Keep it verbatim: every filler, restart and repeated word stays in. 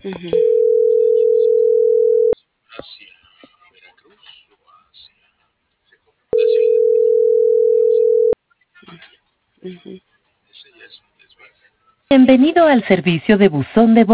Ujú, ujú. Bienvenido al servicio de buzón de voz.